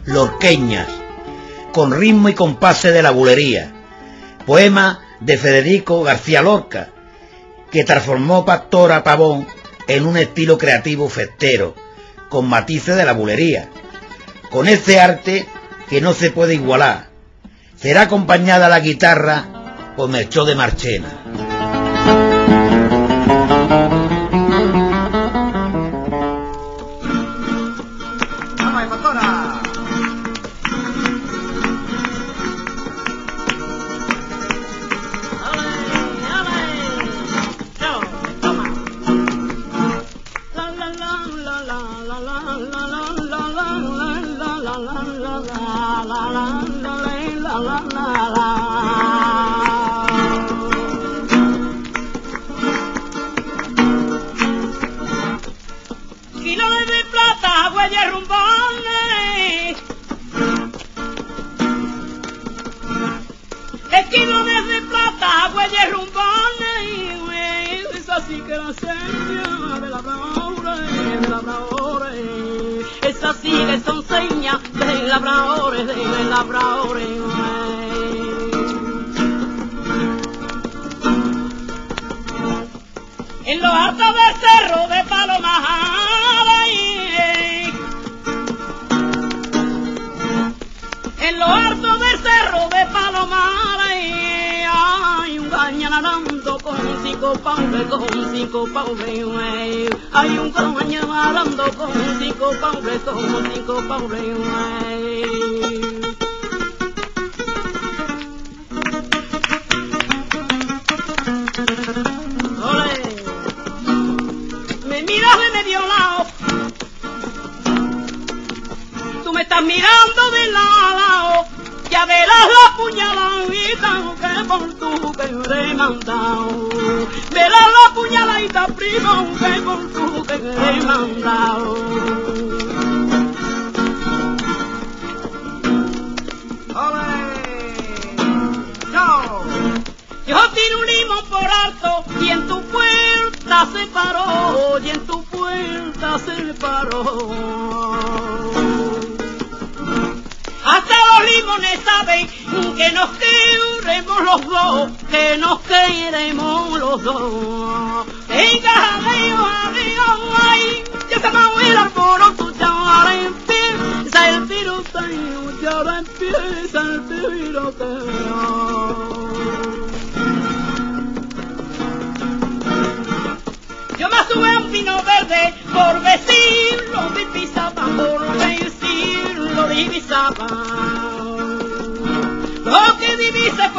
Lorqueñas, con ritmo y compase de la bulería, poema de Federico García Lorca, que transformó Pastora Pavón en un estilo creativo festero, con matices de la bulería, con ese arte que no se puede igualar. Será acompañada la guitarra por Melchor de Marchena. Kilos de plata, huellas rumbones. Kilos de plata, huellas rumbones. Es así que la seña de labradores. Es así que son señas de labradores. En lo alto del cerro de Palomar, en lo alto del cerro de Palomar, hay un gañanarando con 5 paules, hay un gañanarando con 5 paules, Me miras de medio lado, tú me estás mirando de lado, ya verás la puñaladita que por tu que te he mandado, verás la puñaladita primo que por tu que te he mandado. Yo tiro un limón por alto y en tu puerta se paró, Hasta los limones saben que nos queremos los dos, Venga, ay, ya se me voy el alboroto, ya ahora empieza el tiroteo, Yo me sube a un pino verde por decirlo divisaban, lo que divise